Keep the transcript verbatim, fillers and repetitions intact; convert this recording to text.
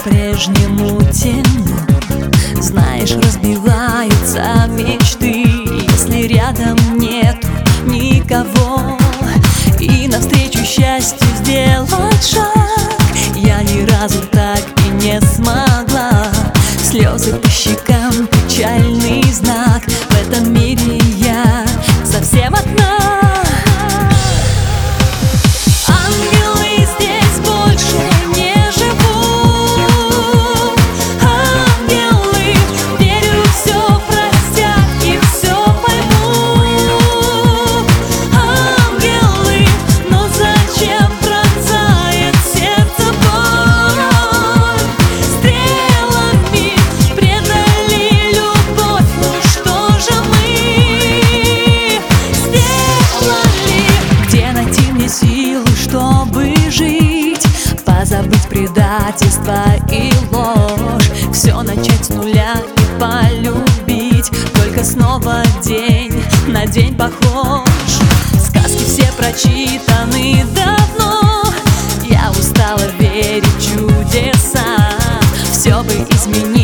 по-прежнему темно. Знаешь, разбиваются мечты, если рядом нет никого. И навстречу счастью сделать шаг я ни разу так и не смогла. Слезы по щекам, печальный знак. В этом мире я совсем одна. Ангелы здесь больше не живут. Ангелы, верю, все простят и все поймут. Ангелы, но зачем пронзает сердце боль? Стрелами предали любовь, ну что же мы сделали? Где найти мне силы, чтобы жить, позабыть предательство и ложь, все начать с нуля и полюбить, только снова день на день похож. Сказки все прочитаны давно, я устала верить в чудеса. Все бы изменить